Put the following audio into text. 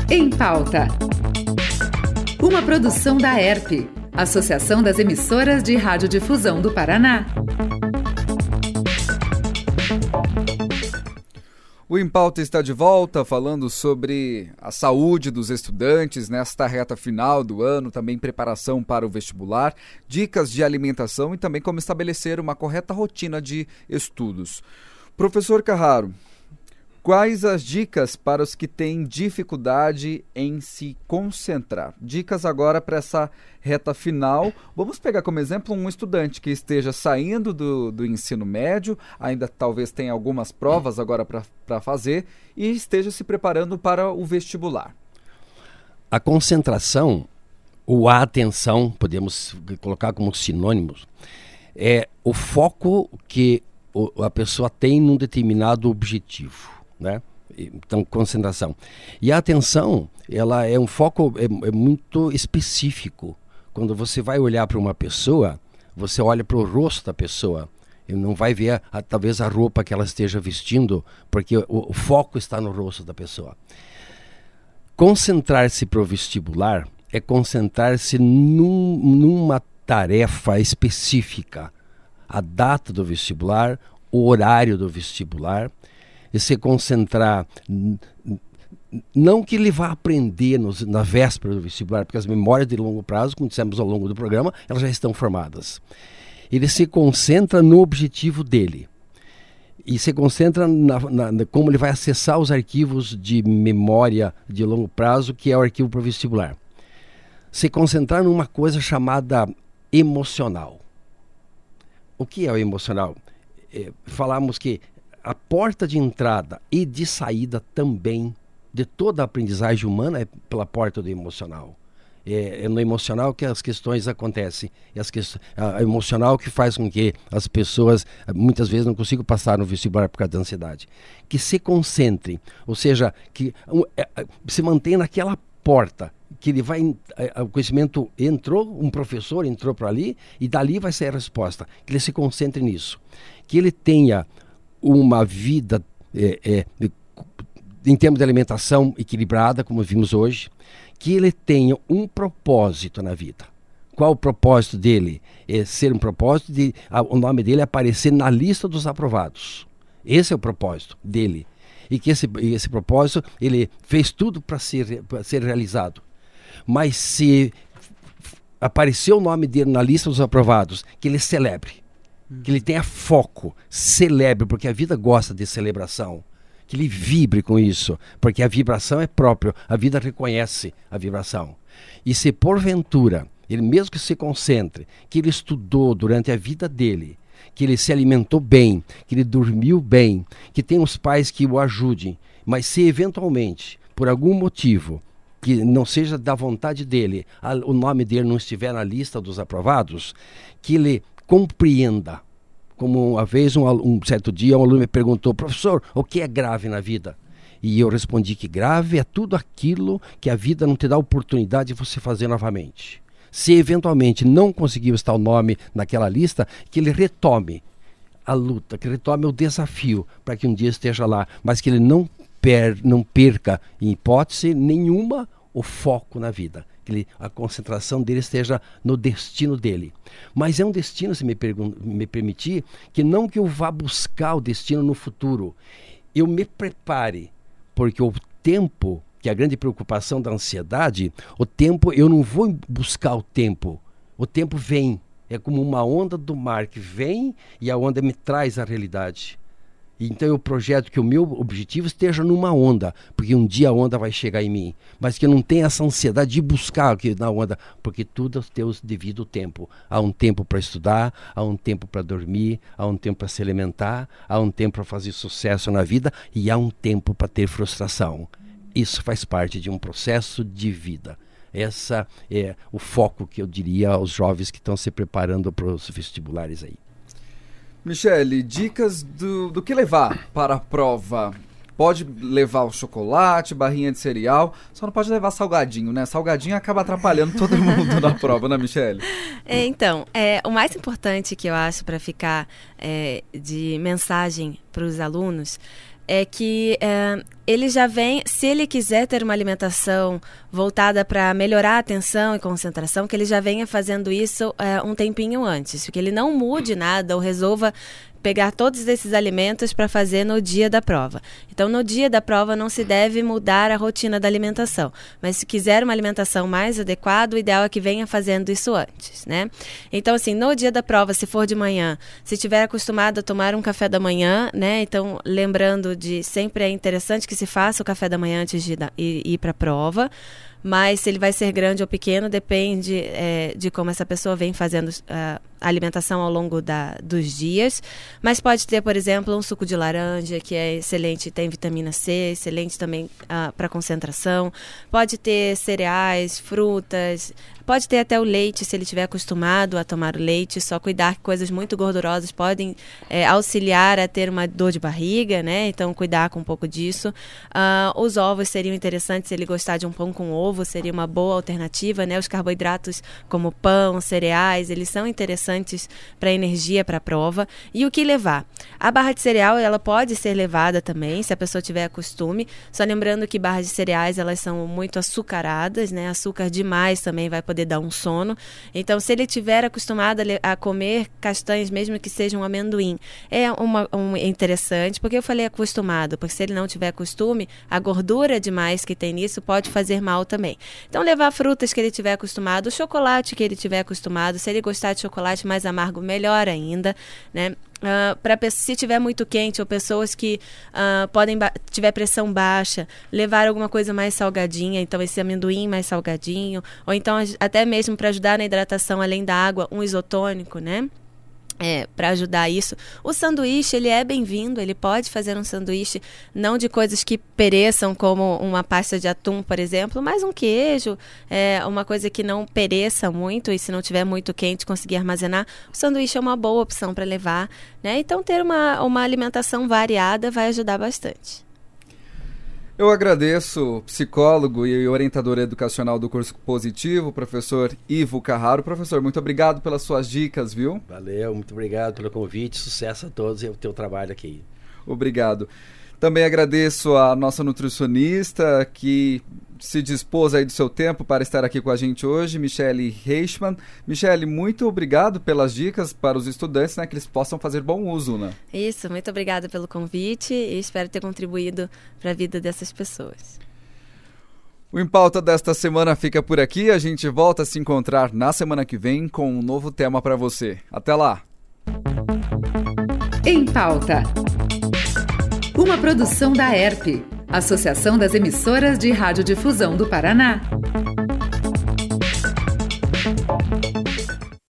Em Pauta. Uma produção da ERP, Associação das Emissoras de Radiodifusão do Paraná. O Em Pauta está de volta, falando sobre a saúde dos estudantes nesta reta final do ano, também preparação para o vestibular, dicas de alimentação e também como estabelecer uma correta rotina de estudos. Professor Carraro, quais as dicas para os que têm dificuldade em se concentrar? Dicas agora para essa reta final. Vamos pegar como exemplo um estudante que esteja saindo do ensino médio, ainda talvez tenha algumas provas agora para fazer e esteja se preparando para o vestibular. A concentração ou a atenção, podemos colocar como sinônimos, é o foco que a pessoa tem num determinado objetivo. Né? Então, concentração. E a atenção, ela é um foco muito específico. Quando você vai olhar para uma pessoa, você olha para o rosto da pessoa e não vai ver talvez a roupa que ela esteja vestindo, porque o foco está no rosto da pessoa. Concentrar-se para o vestibular é concentrar-se numa tarefa específica. A data do vestibular, o horário do vestibular, e se concentrar, não que ele vá aprender na véspera do vestibular, porque as memórias de longo prazo, como dissemos ao longo do programa, elas já estão formadas. Ele se concentra no objetivo dele e se concentra como ele vai acessar os arquivos de memória de longo prazo, que é o arquivo para o vestibular. Se concentrar numa coisa chamada emocional. O que é o emocional? Falamos que a porta de entrada e de saída também de toda a aprendizagem humana é pela porta do emocional. É no emocional que as questões acontecem. É emocional que faz com que as pessoas muitas vezes não consigam passar no vestibular por causa da ansiedade. Que se concentre, ou seja, que se mantenha naquela porta, que ele vai, o conhecimento entrou, um professor entrou para ali e dali vai sair a resposta. Que ele se concentre nisso. Que ele tenha uma vida em termos de alimentação equilibrada, como vimos hoje, que ele tenha um propósito na vida. Qual o propósito dele? É ser um propósito de o nome dele aparecer na lista dos aprovados. Esse é o propósito dele. E que esse propósito, ele fez tudo para ser realizado. Mas se apareceu o nome dele na lista dos aprovados, que ele celebre. Que ele tenha foco, celebre, porque a vida gosta de celebração. Que ele vibre com isso, porque a vibração é própria, a vida reconhece a vibração. E se porventura, ele mesmo que se concentre, que ele estudou durante a vida dele, que ele se alimentou bem, que ele dormiu bem, que tem os pais que o ajudem, mas se eventualmente, por algum motivo, que não seja da vontade dele, o nome dele não estiver na lista dos aprovados, que ele compreenda. Como uma vez, um certo dia, um aluno me perguntou: professor, o que é grave na vida? E eu respondi que grave é tudo aquilo que a vida não te dá oportunidade de você fazer novamente. Se eventualmente não conseguiu estar o nome naquela lista, que ele retome a luta, que ele retome o desafio para que um dia esteja lá, mas que ele não perca, em hipótese nenhuma, o foco na vida. Que a concentração dele esteja no destino dele. Mas é um destino, se me permitir, que não que eu vá buscar o destino no futuro. Eu me prepare, porque o tempo, que é a grande preocupação da ansiedade, o tempo, eu não vou buscar o tempo. O tempo vem. É como uma onda do mar que vem e a onda me traz a realidade. Então eu projeto que o meu objetivo esteja numa onda, porque um dia a onda vai chegar em mim, mas que eu não tenha essa ansiedade de buscar aqui na onda, porque tudo tem o devido tempo. Há um tempo para estudar, há um tempo para dormir, há um tempo para se alimentar, há um tempo para fazer sucesso na vida e há um tempo para ter frustração. Isso faz parte de um processo de vida. Esse é o foco que eu diria aos jovens que estão se preparando para os vestibulares aí. Michele, dicas do que levar para a prova. Pode levar o chocolate, barrinha de cereal, só não pode levar salgadinho, né? Salgadinho acaba atrapalhando todo mundo na prova, né, Michele? Então, o mais importante que eu acho para ficar de mensagem para os alunos é que ele já vem, se ele quiser ter uma alimentação voltada para melhorar a atenção e concentração, que ele já venha fazendo isso um tempinho antes, que ele não mude nada ou resolva pegar todos esses alimentos para fazer no dia da prova. Então, no dia da prova não se deve mudar a rotina da alimentação, mas se quiser uma alimentação mais adequada, o ideal é que venha fazendo isso antes, né? Então, assim, no dia da prova, se for de manhã, se estiver acostumado a tomar um café da manhã, né? Então, lembrando de sempre é interessante que se faça o café da manhã antes de ir para a prova. Mas se ele vai ser grande ou pequeno, depende de como essa pessoa vem fazendo a alimentação ao longo dos dias. Mas pode ter, por exemplo, um suco de laranja, que é excelente, tem vitamina C, excelente também para concentração. Pode ter cereais, frutas, pode ter até o leite, se ele estiver acostumado a tomar o leite. Só cuidar que coisas muito gordurosas podem auxiliar a ter uma dor de barriga, né? Então, cuidar com um pouco disso. Os ovos seriam interessantes se ele gostar de um pão com ovo. Seria uma boa alternativa, né? Os carboidratos como pão, cereais, eles são interessantes para energia, para a prova. E o que levar? A barra de cereal, ela pode ser levada também, se a pessoa tiver costume. Só lembrando que barras de cereais, elas são muito açucaradas, né? Açúcar demais também vai poder dar um sono. Então, se ele tiver acostumado a comer castanhas, mesmo que seja um amendoim, é interessante. Porque eu falei acostumado? Porque se ele não tiver costume, a gordura demais que tem nisso pode fazer mal também. Então, levar frutas que ele tiver acostumado, o chocolate que ele tiver acostumado, se ele gostar de chocolate mais amargo, melhor ainda, né? Se tiver muito quente ou pessoas que tiver pressão baixa, levar alguma coisa mais salgadinha, então esse amendoim mais salgadinho, ou então até mesmo para ajudar na hidratação, além da água, um isotônico, né? Para ajudar isso. O sanduíche, ele é bem-vindo, ele pode fazer um sanduíche não de coisas que pereçam, como uma pasta de atum, por exemplo, mas um queijo, uma coisa que não pereça muito, e se não tiver muito quente, conseguir armazenar. O sanduíche é uma boa opção para levar, né? Então, ter uma alimentação variada vai ajudar bastante. Eu agradeço o psicólogo e orientador educacional do curso Positivo, professor Ivo Carraro. Professor, muito obrigado pelas suas dicas, viu? Valeu, muito obrigado pelo convite, sucesso a todos e o teu trabalho aqui. Obrigado. Também agradeço a nossa nutricionista que se dispôs aí do seu tempo para estar aqui com a gente hoje, Michele Reichmann. Michele, muito obrigado pelas dicas para os estudantes, né, que eles possam fazer bom uso, né? Isso, muito obrigada pelo convite e espero ter contribuído para a vida dessas pessoas. O Em Pauta desta semana fica por aqui. A gente volta a se encontrar na semana que vem com um novo tema para você. Até lá! Em Pauta. Uma produção da ERP, Associação das Emissoras de Radiodifusão do Paraná.